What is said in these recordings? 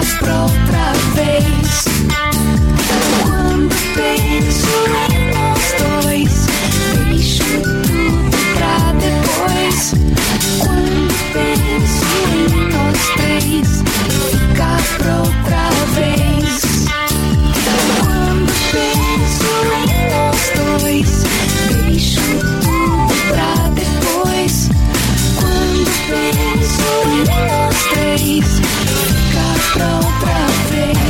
pra outra vez. Quando penso em nós dois, deixo tudo pra depois. Quando penso em nós três, fica pra outra vez. Quando penso em nós dois, deixo tudo pra depois. Quando penso em nós três, fica pra outra vez.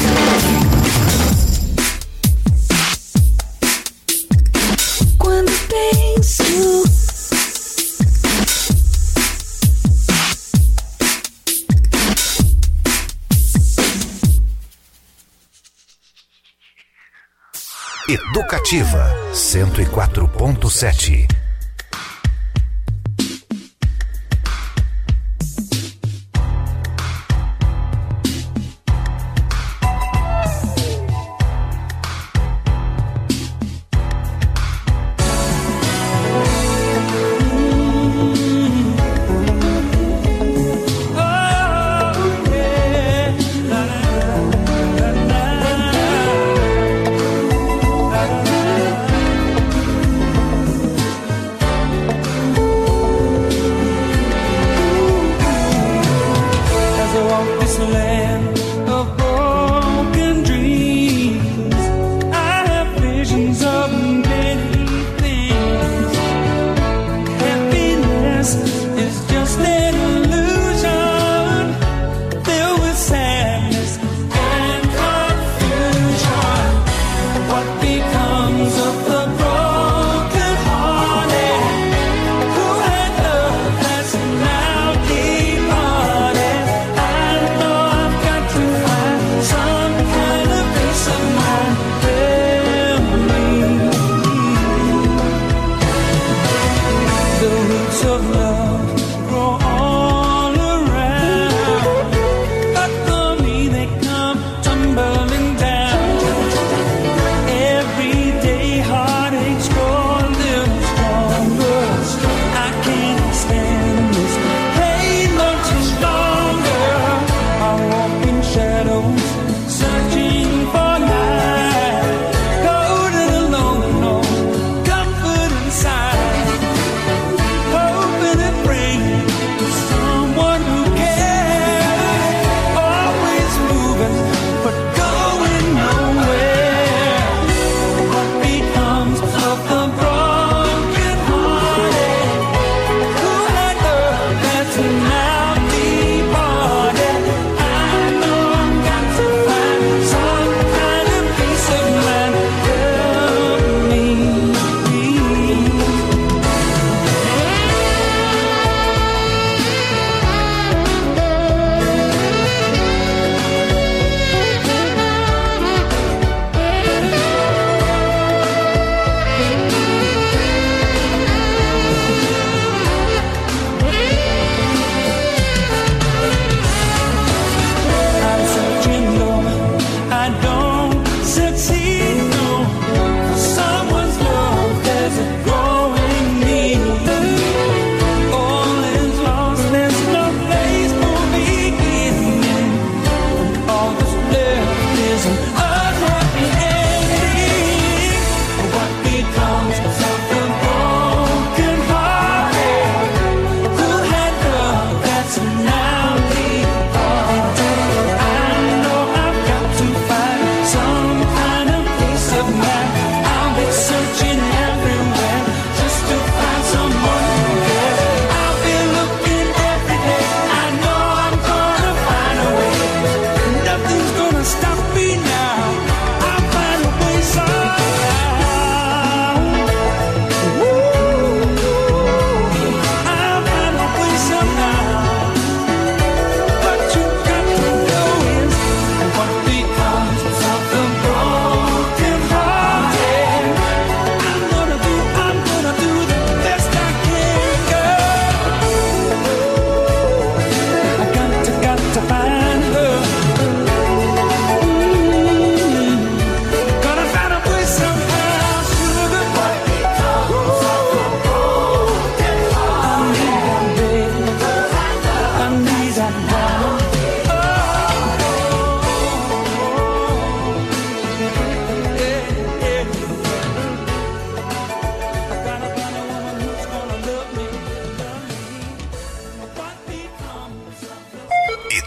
Quando penso Educativa 104.7.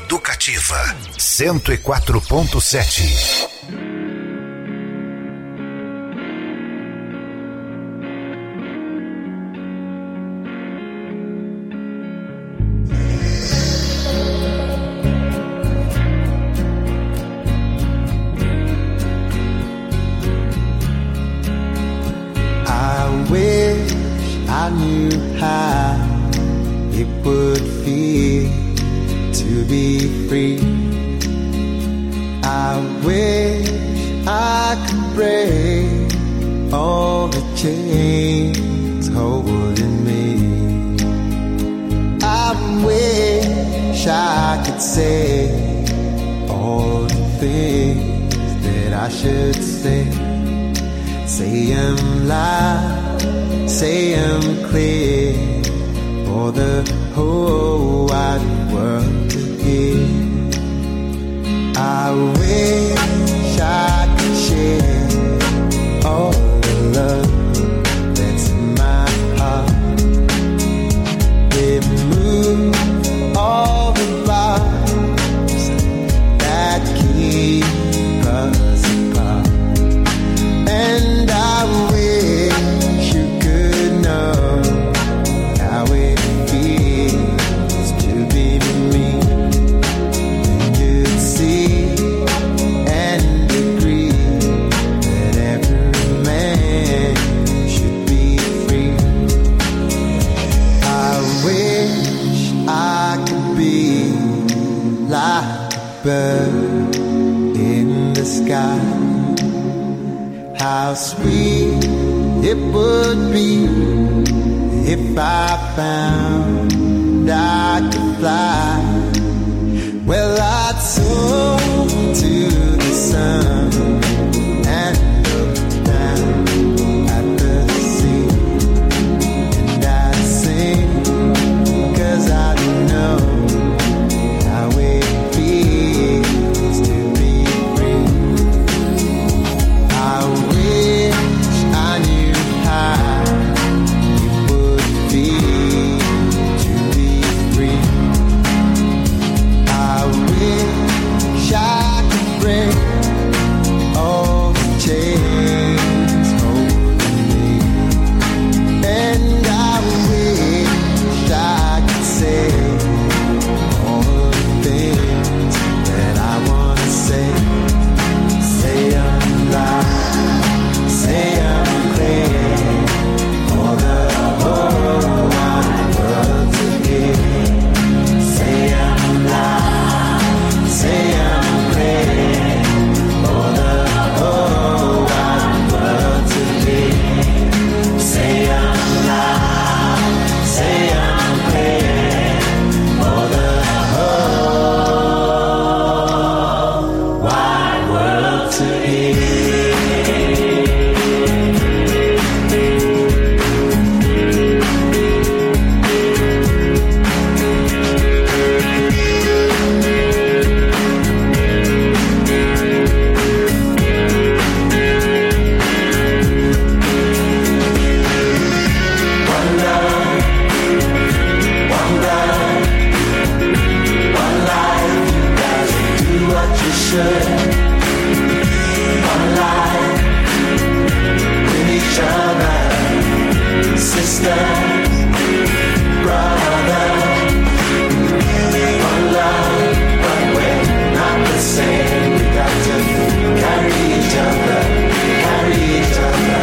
Educativa 104.7. I knew how it would feel to be free. I wish I could break all the chains holding me. I wish I could say all the things that I should say. Say 'em loud, say 'em clear, for the whole wide world to hear. I wish I could share all the love that's in my heart. Remove all the bars that keep us apart. And I wish you could know how it feels to be me. And you'd see and agree that every man should be free. I wish I could be like a bird in the sky. How sweet it would be if I found I could fly. Well, I'd soar to the sun and look down at the sea. And I'd sing 'cause I know how it feels to be free. I wish I knew how it would feel to be free. I wish I could break all the chains holding me. And I wish I could say all the things that I want to say. Say 'em loud, say 'em clear, for the whole wide world to hear. Say 'em loud, say 'em clear, for the whole wide world to hear. Say 'em loud, say 'em clear, for the whole wide world to hear. One life with each other, sisters, brothers. One love, but we're not the same. We got to carry each other, carry each other.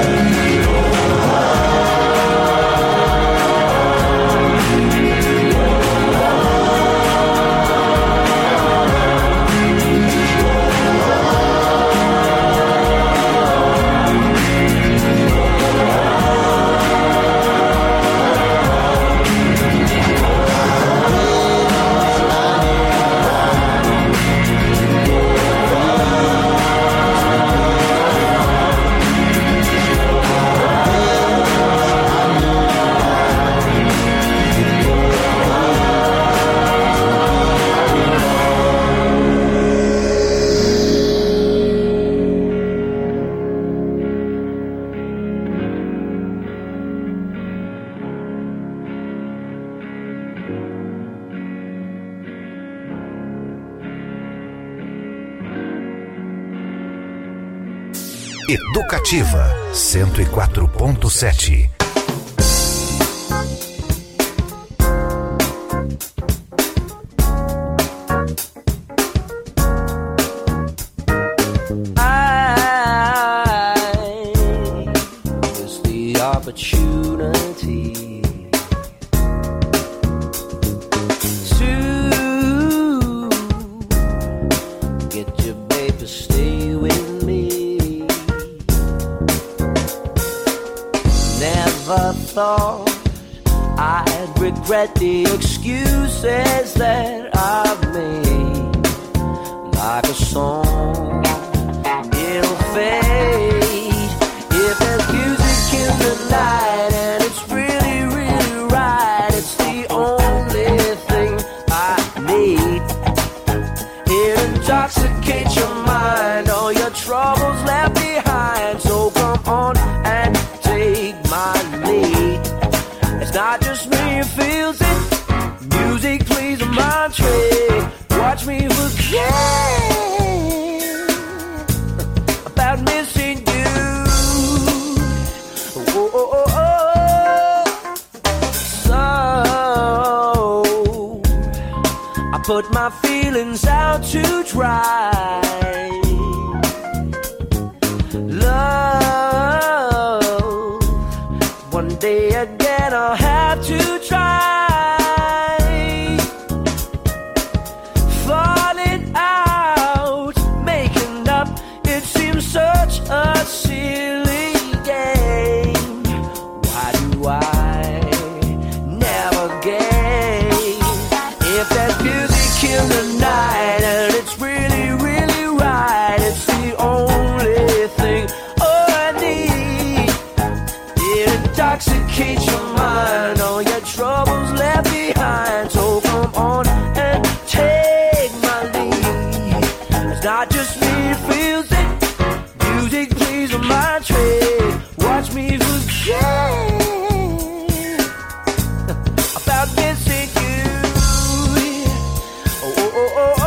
Educativa 104.7. Opportunity to get your babe to stay with me. Never thought I'd regret the excuses that I've made. Like a song, it'll fade if there's music in the night, and it's really, really right. It's the only thing I need. It intoxicates your mind, all your troubles left behind. So come on and take my lead. It's not just me who feels it. Music plays a mantra. Watch me forget about missing you. So I put my feelings out to dry. Love, one day again I'll have to try. Falling out, making up, it seems such a silly game. Why do I never gain? If there's music in the night, and it's really, really right, it's the only thing I need. It intoxicates your mind, all your troubles left behind. So come on and take my lead. It's not just me who feels it. Music plays on my trade. Watch me forget about missing you. Oh, oh, oh, oh, oh.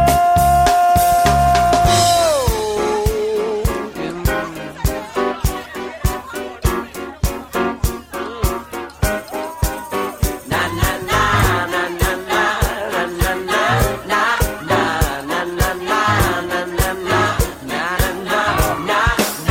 Na na na na na na na na na na na na na na na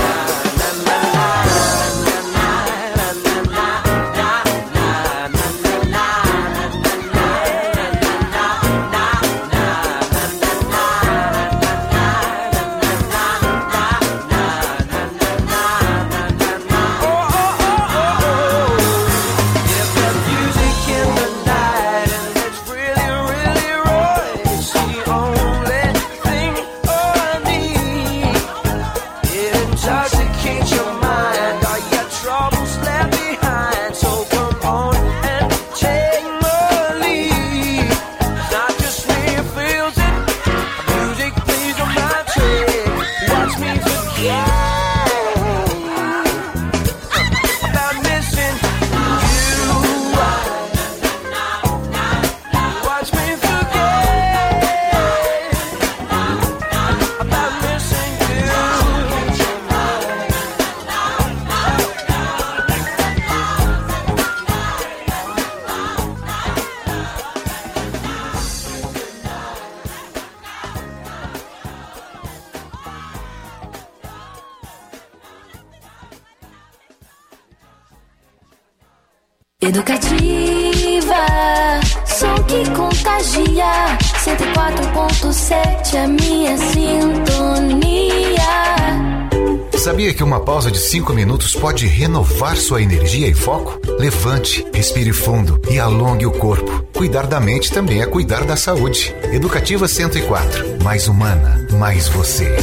Educativa, som que contagia. 104.7 a minha sintonia. Sabia que uma pausa de 5 minutos pode renovar sua energia e foco? Levante, respire fundo e alongue o corpo. Cuidar da mente também é cuidar da saúde. Educativa 104, mais humana, mais você.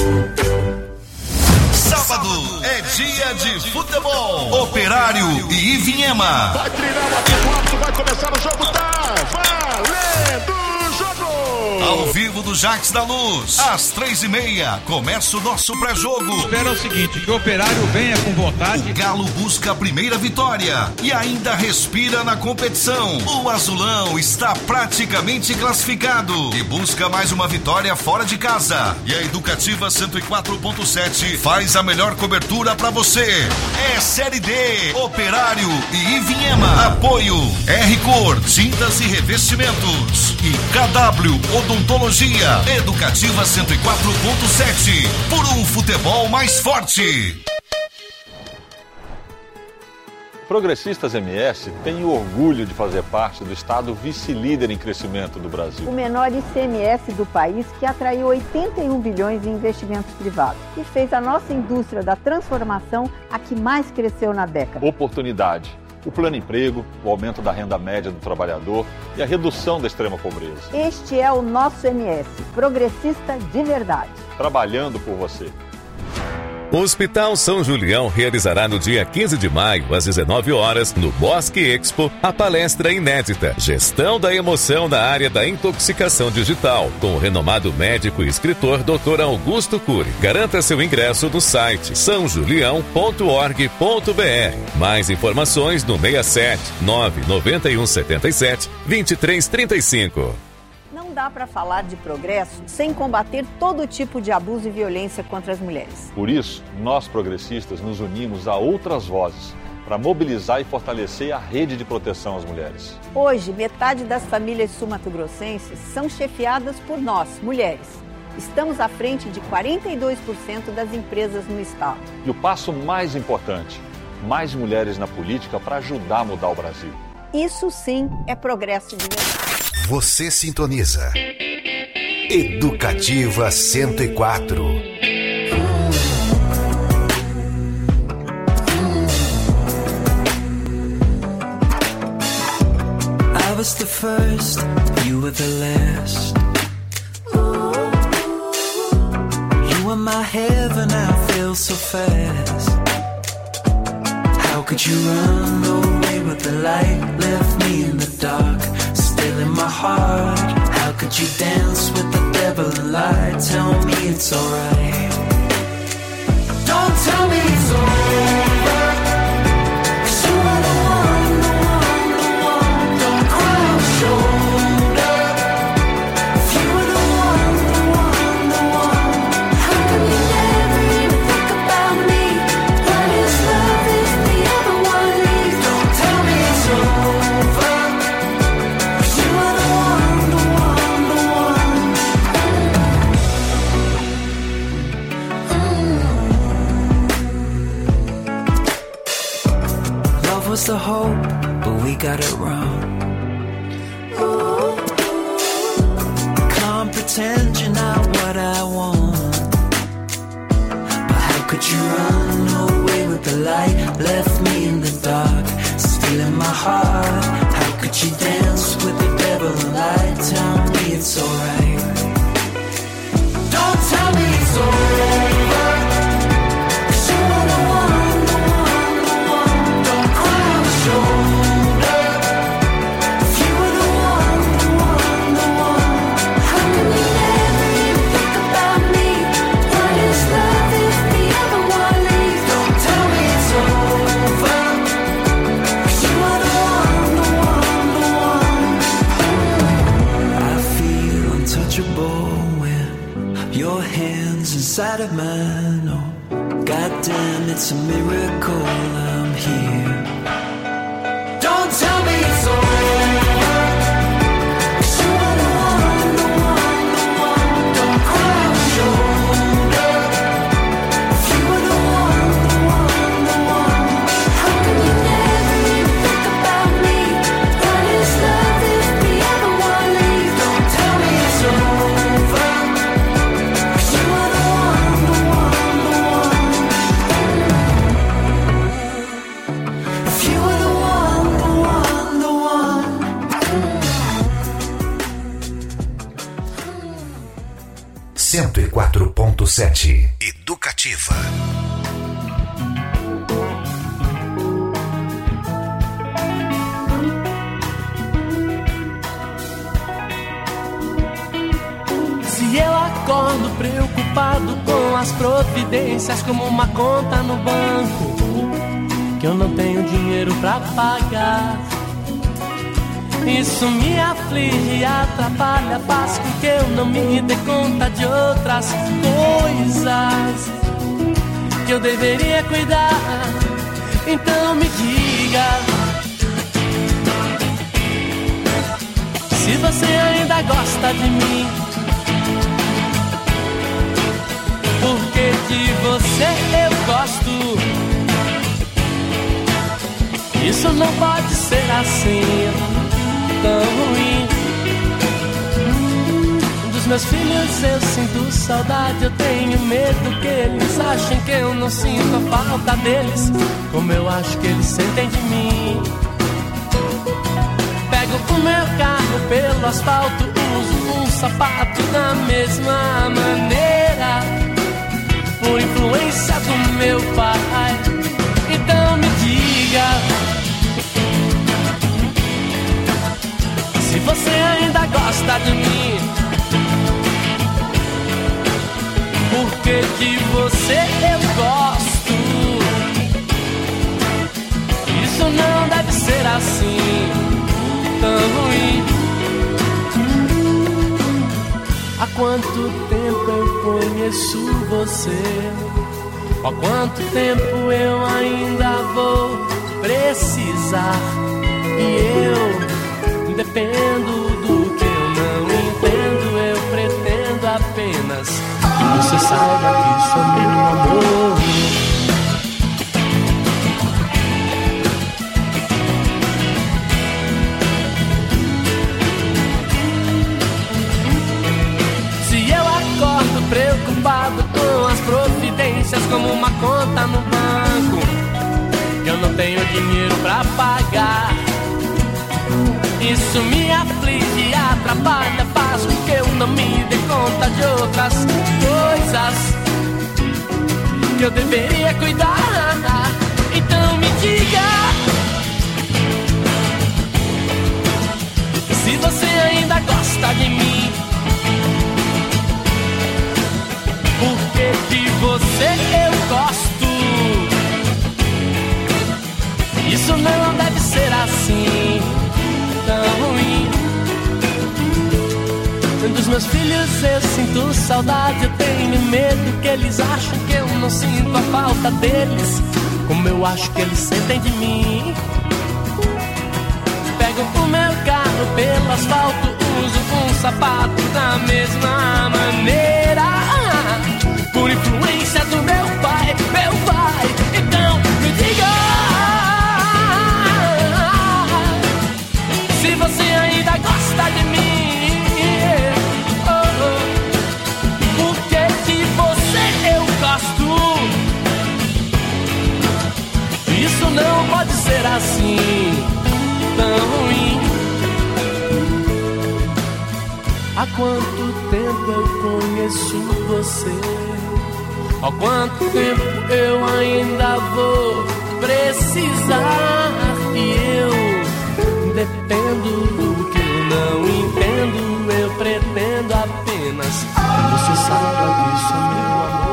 Sábado é dia de futebol. Operário e Ivinhema. Vai treinar o Atlântico, vai começar o jogo, tá valendo o jogo. Ao vivo do Jacques da Luz, às 3h30, começa o nosso pré-jogo. Espera o seguinte, que o Operário venha com vontade. O Galo busca a primeira vitória e ainda respira na competição. O Azulão está praticamente classificado e busca mais uma vitória fora de casa. E a Educativa 104.7 faz a melhor cobertura pra você. É Série D, Operário e Ivinhema. Apoio R-Cor, tintas e revestimentos. E KW Odontologia. Educativa 104.7. Por um futebol mais forte. Progressistas MS tem o orgulho de fazer parte do estado vice-líder em crescimento do Brasil. O menor ICMS do país, que atraiu 81 bilhões em investimentos privados e fez a nossa indústria da transformação a que mais cresceu na década. Oportunidade, o plano emprego, o aumento da renda média do trabalhador e a redução da extrema pobreza. Este é o nosso MS, progressista de verdade. Trabalhando por você. O Hospital São Julião realizará no dia 15 de maio, às 19 horas, no Bosque Expo, a palestra inédita Gestão da Emoção na área da intoxicação digital, com o renomado médico e escritor Dr. Augusto Cury. Garanta seu ingresso no site sãojulião.org.br. Mais informações no 67 991 77 2335. Não dá para falar de progresso sem combater todo tipo de abuso e violência contra as mulheres. Por isso, nós progressistas nos unimos a outras vozes para mobilizar e fortalecer a rede de proteção às mulheres. Hoje, metade das famílias sul-mato-grossenses são chefiadas por nós, mulheres. Estamos à frente de 42% das empresas no estado. E o passo mais importante, mais mulheres na política para ajudar a mudar o Brasil. Isso sim é progresso de verdade. Você sintoniza Educativa 104. I was the first, you were the last. You were my heaven, I feel so fast. How could you run away with the light? Left me in the dark, still in my heart. How could you dance with the devil and lie? Tell me it's alright. Don't tell me it's over, 'cause you are the one, the one, the one. Don't cry on my shoulder, if you were the one, the one, the one. How come you never even think about me? What is love if the other one leaves? Don't tell me it's over, 'cause you are the one, the one, the one. Love was the hope, but we got it wrong. Can't pretend you're not what I want. But how could you run away with the light? Left me in the dark, still in my heart. How could you dance with the devil and lie? Tell me it's alright. Don't tell me it's over, 'cause you are the one, the one, the one. Don't cry on my shoulder, if you were the one, the one, the one. How come you never even think about me? What is love if the other one leaves? Don't tell me it's over, 'cause you are the one, the one, the one. I feel untouchable when your hands inside of mine. Oh, goddamn, it's a miracle I'm here. Don't tell me it's over, 'cause you are the one, the one, the one. Don't cry on my shoulder, if you were the one, the one, the one. How come you never even think about me? What is love if the other one leaves? Don't tell me it's over, 'cause you are the one, the one, the one. If you were the one, the one, the one. 104.7 Educativa. Se eu acordo preocupado com as providências, como uma conta no banco que eu não tenho dinheiro pra pagar, isso me aflige e atrapalha, faz com que eu não me dê conta de outras coisas que eu deveria cuidar. Então me diga, se você ainda gosta de mim, porque de você eu gosto. Isso não pode ser assim, tão ruim. Dos meus filhos eu sinto saudade, eu tenho medo que eles achem que eu não sinto a falta deles, como eu acho que eles sentem de mim. Pego o meu carro pelo asfalto, uso um sapato da mesma maneira, por influência do meu pai. Então me diga, se você ainda gosta de mim, porque de você eu gosto. Isso não deve ser assim, tão ruim. Há quanto tempo eu conheço você? Há quanto tempo eu ainda vou precisar? E eu dependo do que eu não entendo, eu pretendo apenas que você saiba que sou meu amor. Se eu acordo preocupado com as providências, como uma conta no banco que eu não tenho dinheiro pra pagar, isso me aflige e atrapalha, faz com que eu não me dê conta de outras coisas que eu deveria cuidar. Então me diga, se você ainda gosta de mim, porque de você eu gosto. Isso não deve ser assim, tão ruim. Dos meus filhos eu sinto saudade, eu tenho medo que eles achem que eu não sinto a falta deles, como eu acho que eles sentem de mim. Pego o meu carro pelo asfalto, uso um sapato da mesma maneira, por influência do meu pai, meu pai. Então me diga, se você ainda gosta de mim, porque de você eu gosto. Isso não pode ser assim, tão ruim. Há quanto tempo eu conheço você? Há quanto tempo eu ainda vou precisar? E eu dependo do que eu não entendo, eu pretendo apenas que você saiba que sou meu amor.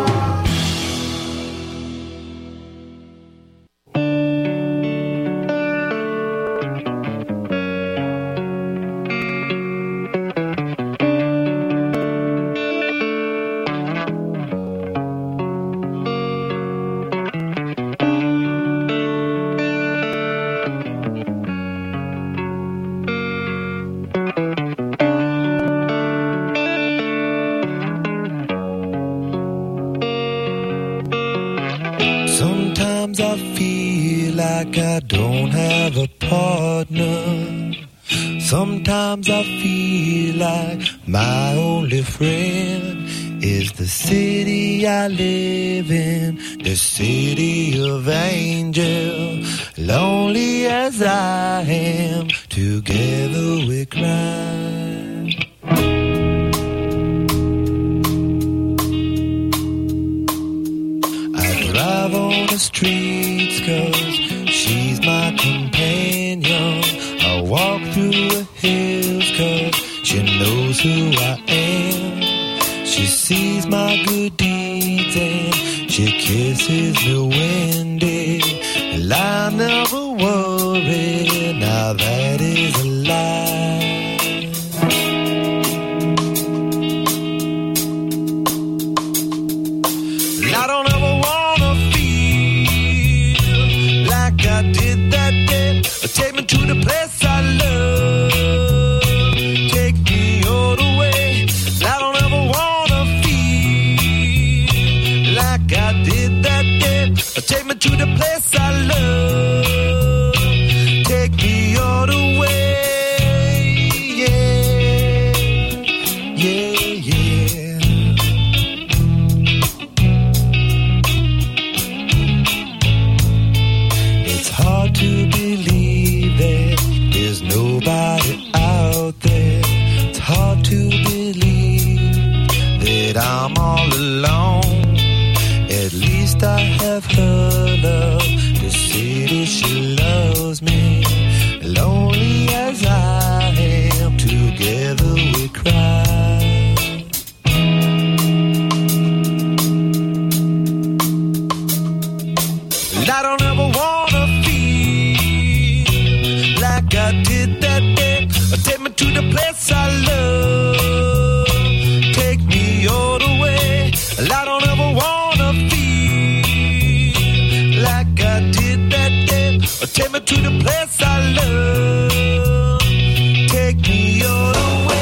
Sometimes I feel like I don't have a partner. Sometimes I feel like my only friend is the city I live in, the city of angel. Lonely as I am, together we cry. I drive on the streets 'cause she's my companion. I walk through the hills 'cause she knows who I am. She sees my good deeds and she kisses me when and I never worry. Now that is a lie. I don't ever wanna feel like I did that day. Take me to the place I love. Take me all the way. I don't ever wanna feel like I did that day. Take me to the place I love. Take me all the way. Yeah, yeah, yeah. It's hard to believe that there's nobody out there. It's hard to believe that I'm all alone. At least I have her love to say that she loves me. Lonely as I am, together we cry. I don't ever wanna feel like I did that day. Take me to the place I love. Take me all the way. I don't ever wanna feel like I did that day. Take me to the place I love. Take me all the way.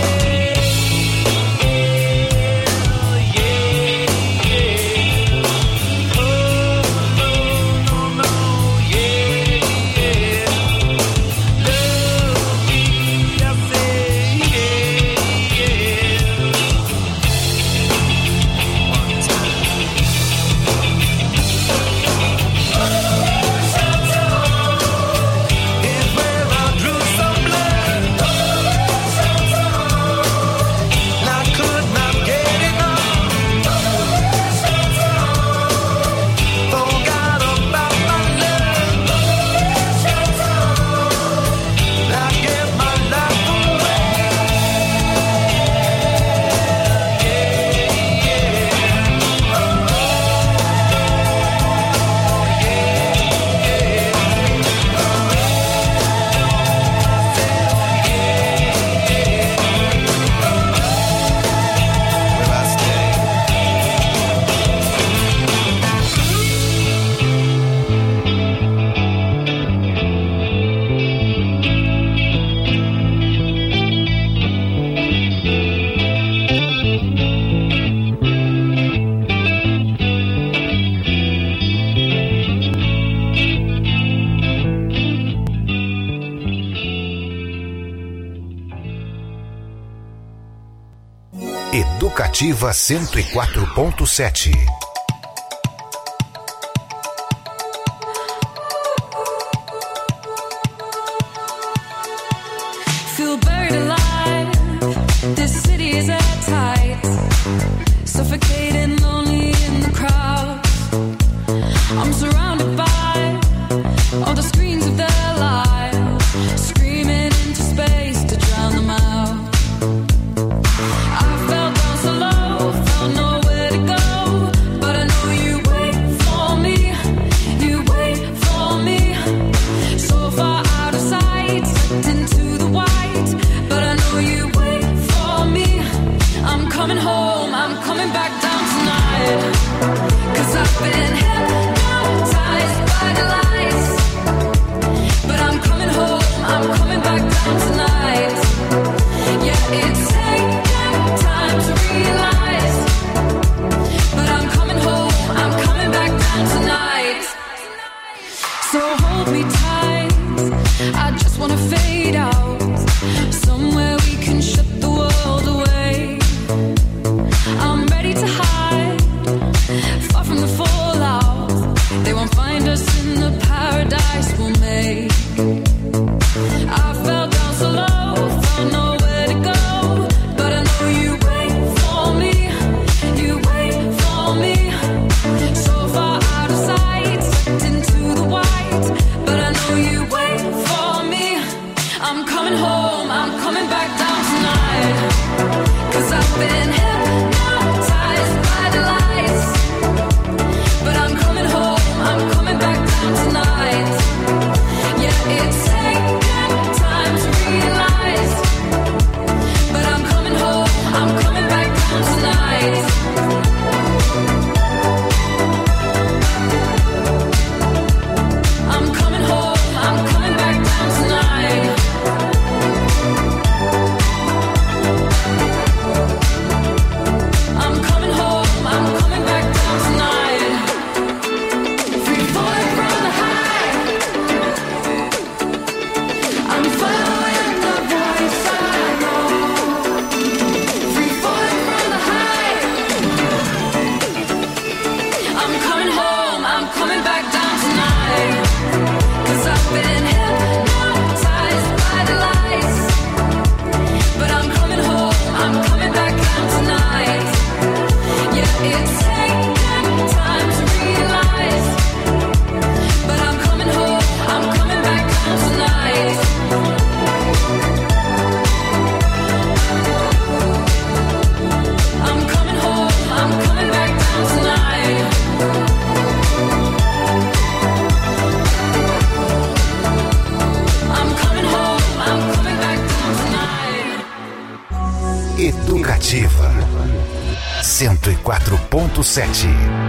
Educativa 104.7. Feel buried alive. This city is airtight. Suffocating, lonely in the crowd. I'm surrounded by all the screens of their lives, screaming into space to drown them out. I fell down so low, found nowhere to go, but I know you wait for me. You wait for me. So far out of sight, sucked into the white, but I know you wait for me. I'm coming home, I'm coming back down tonight, 'cause I've been hypnotized by the lights. But I'm coming home, I'm coming back down tonight. Yeah, it's taken time to realize, but I'm coming home, I'm coming back down tonight. So hold me tight, I just wanna fade out, somewhere we can shut the world away. I'm ready to hide, far from the fallout. 104.7.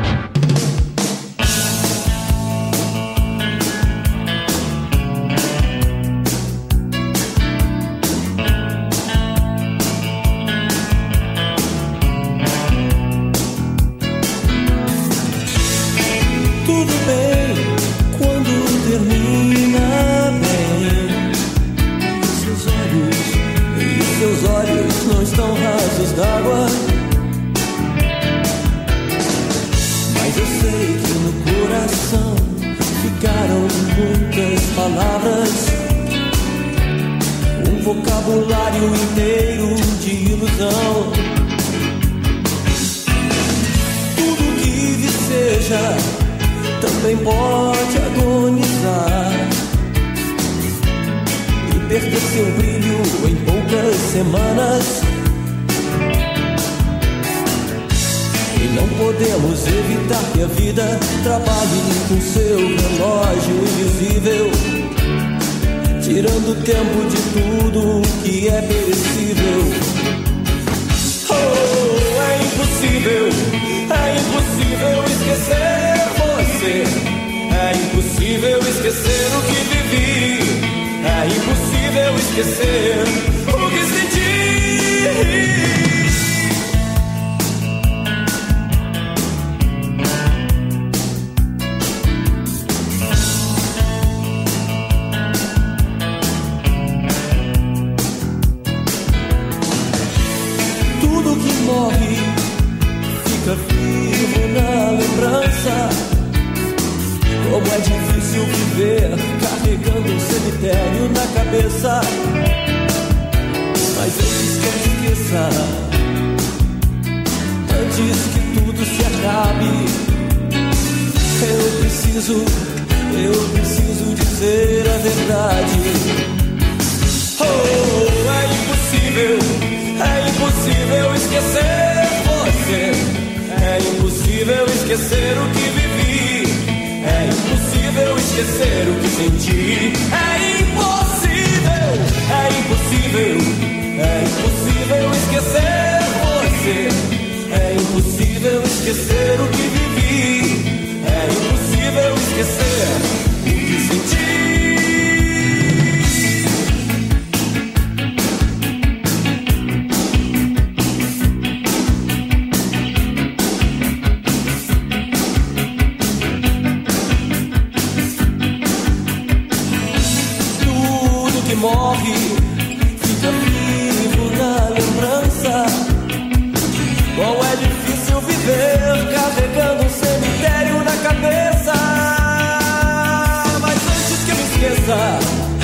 Vocabulário inteiro de ilusão. Tudo que viceja também pode agonizar e perder seu brilho em poucas semanas. E não podemos evitar que a vida trabalhe com seu relógio invisível, tirando tempo de tudo que é perecível. Oh, é impossível esquecer você. É impossível esquecer o que vivi. É impossível esquecer o que senti. Como é difícil viver carregando um cemitério na cabeça. Mas antes que eu esqueça, antes que tudo se acabe, eu preciso dizer a verdade. Oh, é impossível esquecer você. É impossível esquecer o que vivi. É impossível esquecer o que senti. É impossível esquecer você. É impossível esquecer o que vivi. É impossível esquecer o que senti. Morre, fica vivo na lembrança. Qual é difícil viver carregando um cemitério na cabeça. Mas antes que eu me esqueça,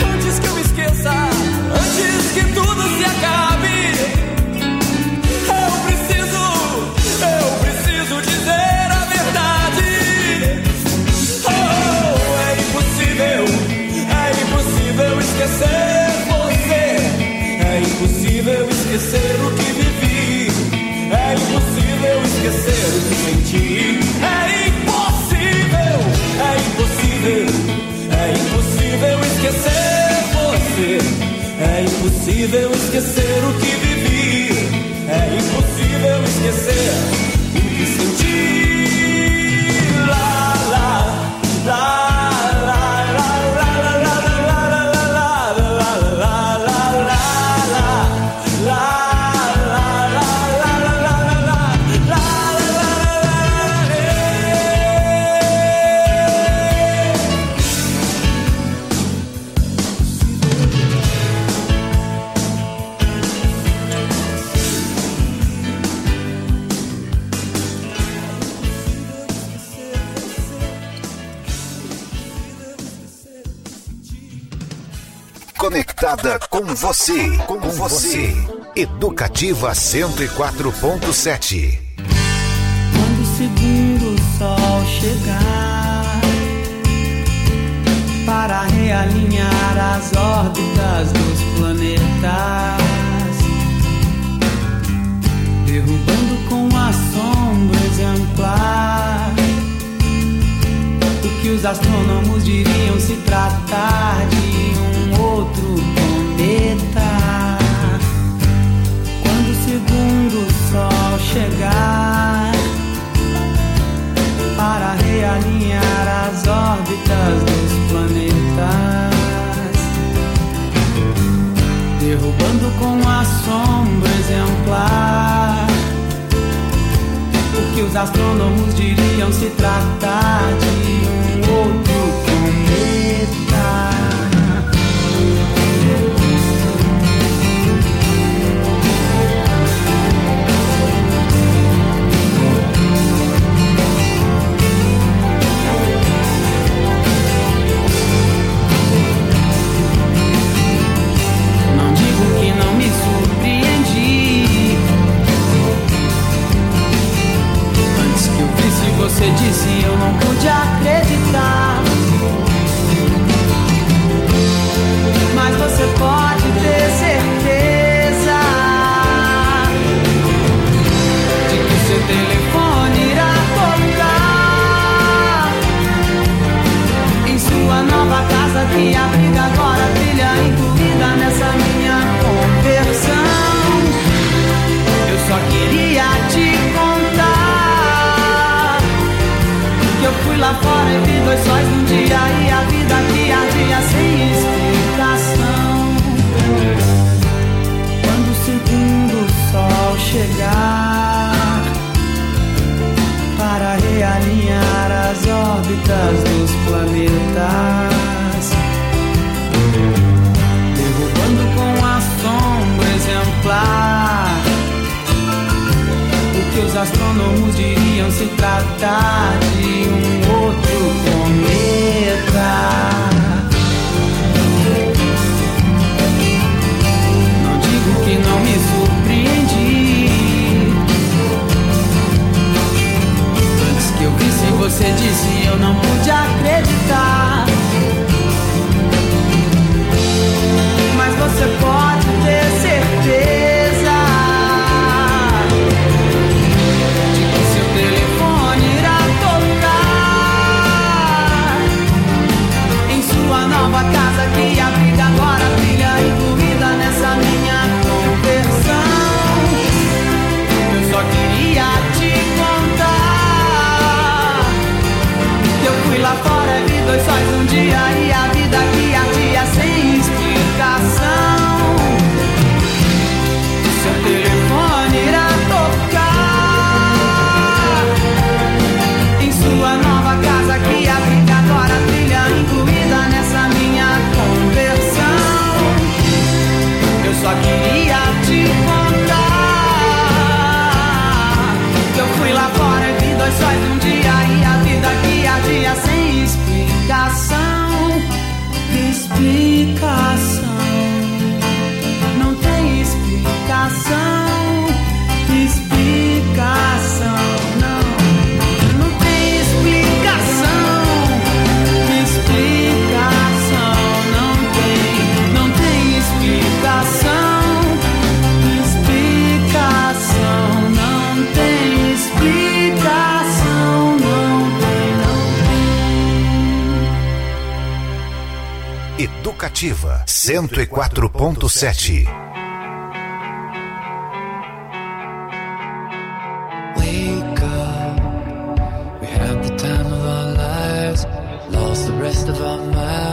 antes que tudo se acabe, eu preciso dizer a verdade. Oh, é impossível esquecer. É impossível esquecer o que vivi. É impossível esquecer o que senti. É impossível esquecer você. É impossível esquecer o que vivi. É impossível esquecer o que senti. Lá, lá, lá. Conectada com você. Educativa 104.7. Quando o segundo sol chegar para realinhar as órbitas dos planetas, derrubando com assombro exemplar o que os astrônomos diriam se tratar de um outro cometa. Quando o segundo sol chegar que os astrônomos diriam se tratar de um outro planeta. Não digo que não me surpreendi. Antes que eu visse você disse, eu não pude acreditar. Mas você pode ter certeza de que o seu telefone irá tocar em sua nova casa que abriga agora a trilha incluída nessa minha conversão. Eu só queria te contar que eu fui lá fora e vi 2 sóis num dia e a vida que ardia sem explicação. Quando o segundo sol chegar para realinhar as órbitas dos planetas, derrubando com assombro exemplar o que os astrônomos diriam se tratar de um outro cometa. Não digo que não me surpreendi. Antes que eu visse você disse, eu não pude acreditar. Mas você pode ter certeza de que seu telefone irá tocar em sua nova casa que abriga agora a trilha incluída nessa minha conversão. Eu só queria te contar que eu fui lá fora e vi 2 sóis num dia e a vida que ardia sem explicação. Seu telefone irá tocar em sua nova casa que abriga agora a trilha incluída nessa minha conversão. Eu só queria te contar que eu fui lá fora e vi 2 sóis num dia e a vida que ardia sem explicação. Explicação. Não tem explicação. Explicação. Não tem explicação. Explicação. Não tem explicação. Explicação. Não tem explicação. Não tem. Educativa 104.7. Wake up, we had the time of our lives, lost the rest of our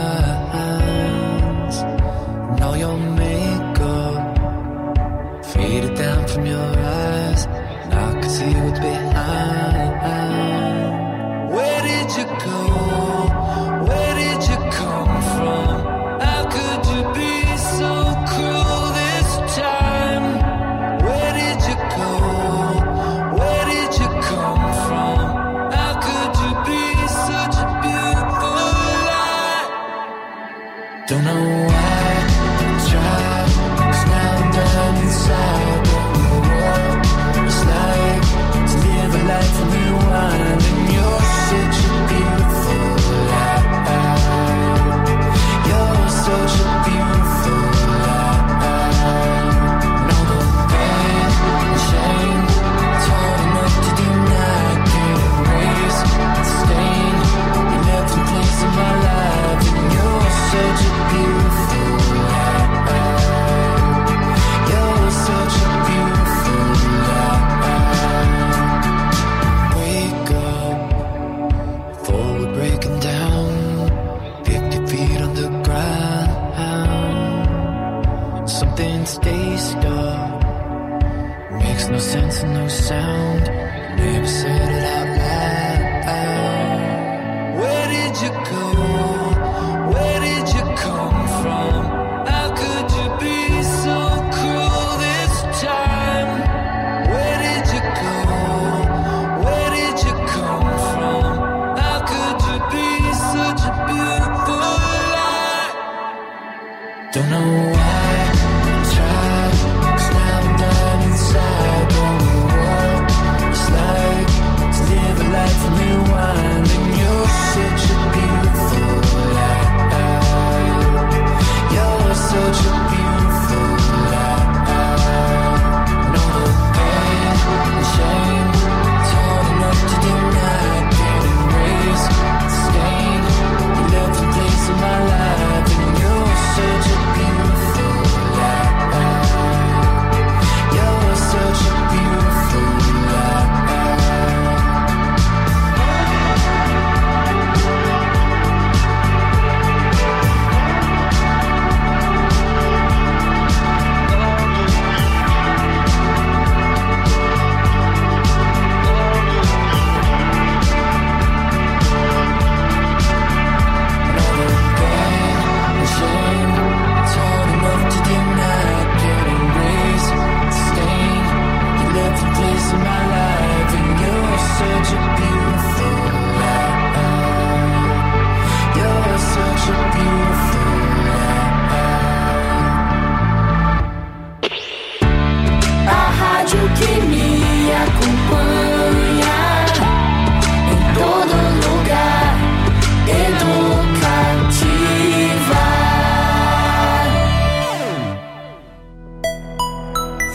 minds. And all your makeup faded down from your eyes, and I could see what's behind. Where did you go? Where did you come from? How could you be so cruel this time? Where did you go? Where did you come from? How could you be such a beautiful lie?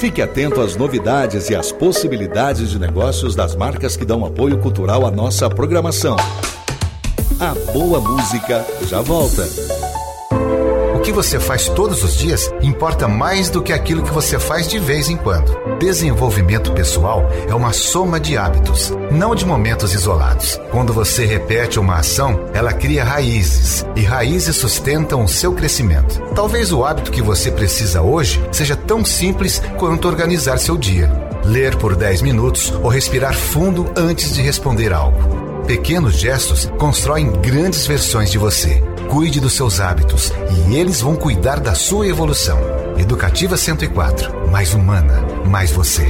Fique atento às novidades e às possibilidades de negócios das marcas que dão apoio cultural à nossa programação. A boa música já volta. O que você faz todos os dias importa mais do que aquilo que você faz de vez em quando. Desenvolvimento pessoal é uma soma de hábitos, não de momentos isolados. Quando você repete uma ação, ela cria raízes, e raízes sustentam o seu crescimento. Talvez o hábito que você precisa hoje seja tão simples quanto organizar seu dia. Ler por 10 minutos ou respirar fundo antes de responder algo. Pequenos gestos constroem grandes versões de você. Cuide dos seus hábitos e eles vão cuidar da sua evolução. Educativa 104. Mais humana, mais você.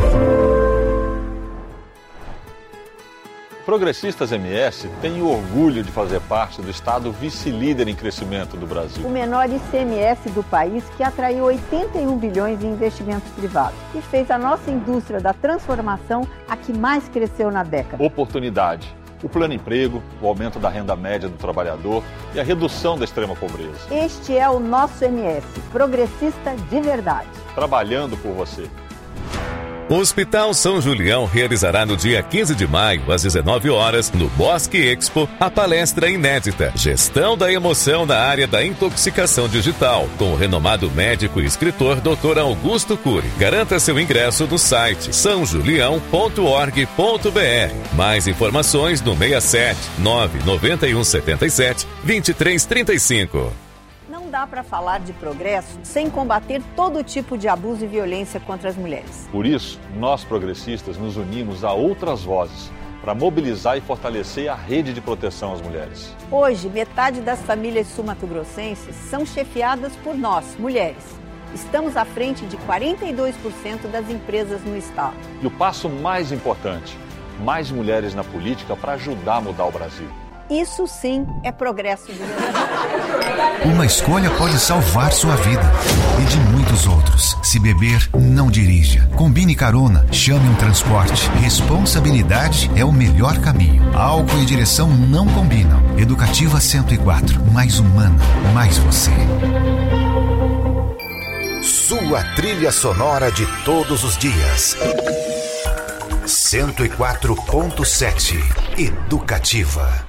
Progressistas MS têm o orgulho de fazer parte do estado vice-líder em crescimento do Brasil. O menor ICMS do país, que atraiu 81 bilhões em investimentos privados e fez a nossa indústria da transformação a que mais cresceu na década. Oportunidade. O plano emprego, o aumento da renda média do trabalhador e a redução da extrema pobreza. Este é o nosso MS, progressista de verdade. Trabalhando por você. O Hospital São Julião realizará no dia 15 de maio, às 19 horas, no Bosque Expo, a palestra inédita Gestão da Emoção na área da intoxicação digital, com o renomado médico e escritor Dr. Augusto Cury. Garanta seu ingresso no site sãojulião.org.br. Mais informações no 67 991 77 2335. Não dá para falar de progresso sem combater todo tipo de abuso e violência contra as mulheres. Por isso, nós progressistas nos unimos a outras vozes para mobilizar e fortalecer a rede de proteção às mulheres. Hoje, metade das famílias sul-mato-grossenses são chefiadas por nós, mulheres. Estamos à frente de 42% das empresas no estado. E o passo mais importante, mais mulheres na política para ajudar a mudar o Brasil. Isso sim é progresso de verdade. Uma escolha pode salvar sua vida e de muitos outros. Se beber, não dirija. Combine carona, chame um transporte. Responsabilidade é o melhor caminho. Álcool e direção não combinam. Educativa 104. Mais humana, mais você. Sua trilha sonora de todos os dias. 104.7. Educativa.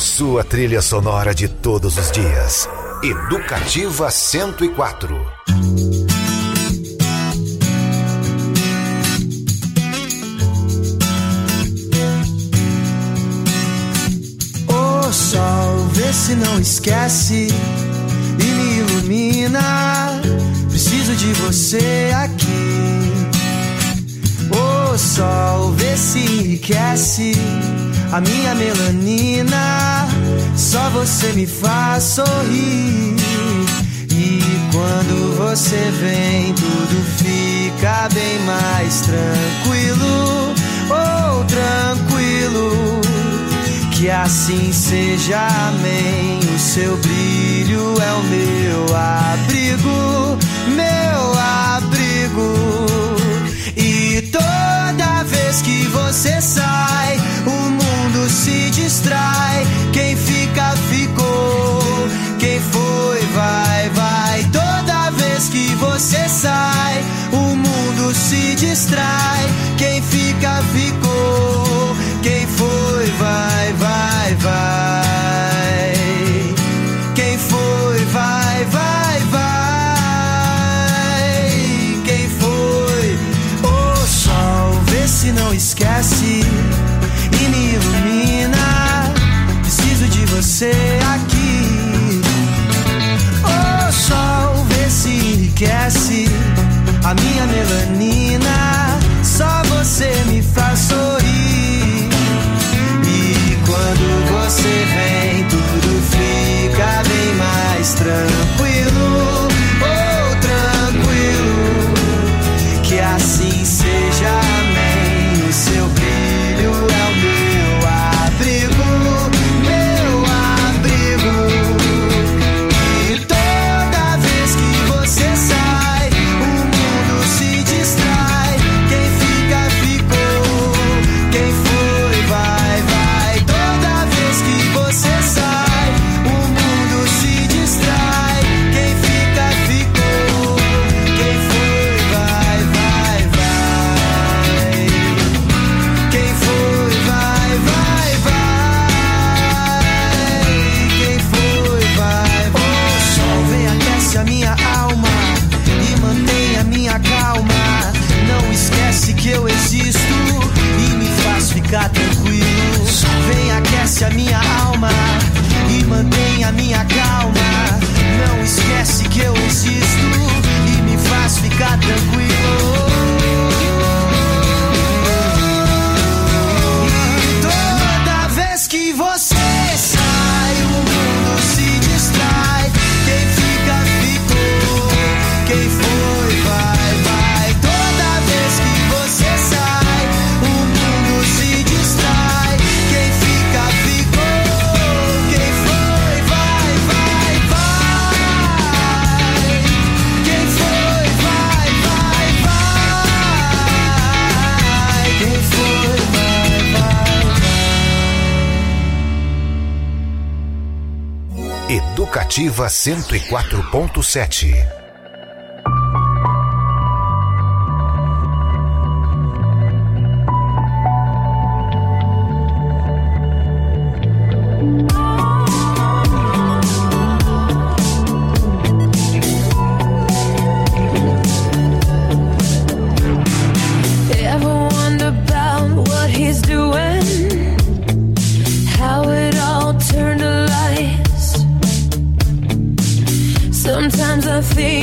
Sua trilha sonora de todos os dias. Educativa 104. Ô sol, vê se não esquece e me ilumina. Preciso de você aqui. Ô sol, vê se enriquece a minha melanina. Só você me faz sorrir. E quando você vem, tudo fica bem mais tranquilo. Oh, tranquilo. Que assim seja, amém. O seu brilho é o meu abrigo, meu abrigo. E toda vez que você sai, o mundo se distrai. Quem fica, ficou. Quem foi, vai, vai. Toda vez que você sai, o mundo se distrai. Quem fica, ficou. Quem foi, vai, vai, vai. Quem foi, vai, vai, vai. Quem foi? Ô sol, vê se não esquece e me ilumina. Preciso de você aqui. Ô sol, vê se enriquece a minha melanina. Só você me faz sorrir. E quando você vem, tudo fica bem mais tranquilo. Oh, tranquilo. Que assim seja, amém. O seu brilho é o meu abrigo, meu abrigo. E toda vez que você sai, o mundo se distrai. Quem fica, ficou. Quem foi, vai, vai. Toda vez que você sai, o mundo se distrai. Quem fica, ficou. Quem foi, vai, vai, vai. Quem foi, vai, vai, vai. Quem foi, vai, vai. O sol vem, aquece a minha alma e mantém a minha calma. Não esquece que eu existo e me faz ficar tranquilo. Vem, aquece a minha alma e mantém a minha calma. Não esquece que eu existo e me faz ficar tranquilo. E toda vez que você sai, o mundo se distrai. Quem fica, ficou. Quem foi, vai, vai. Toda vez que você sai, o mundo se distrai. Quem fica, ficou. Quem foi, vai, vai, vai. Quem foi, vai, vai, vai. Quem foi, vai, vai. Educativa 104.7. Ever wonder about what he's doing? How it all turned to lies. Sometimes I think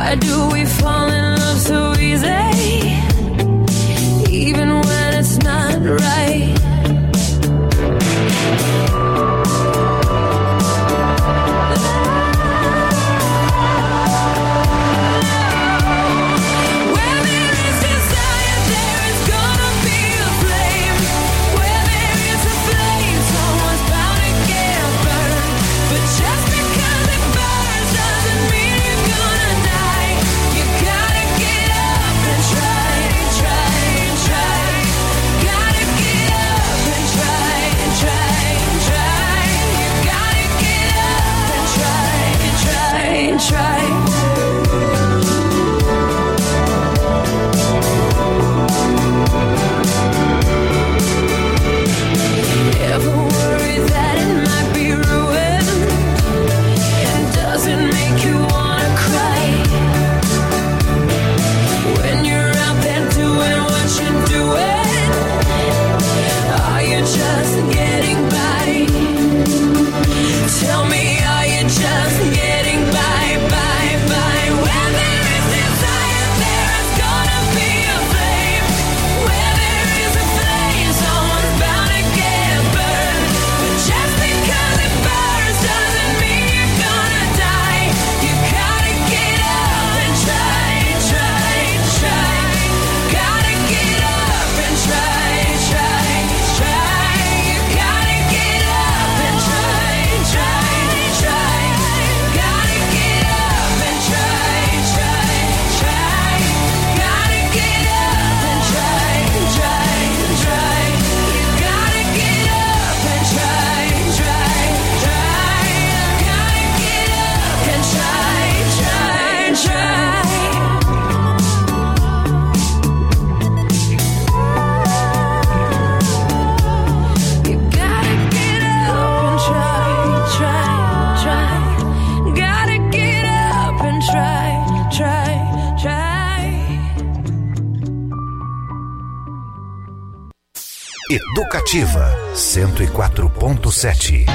Why do we fall in love so easy, even when it's not right? Educativa 104.7.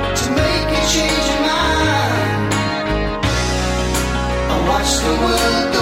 Watch the world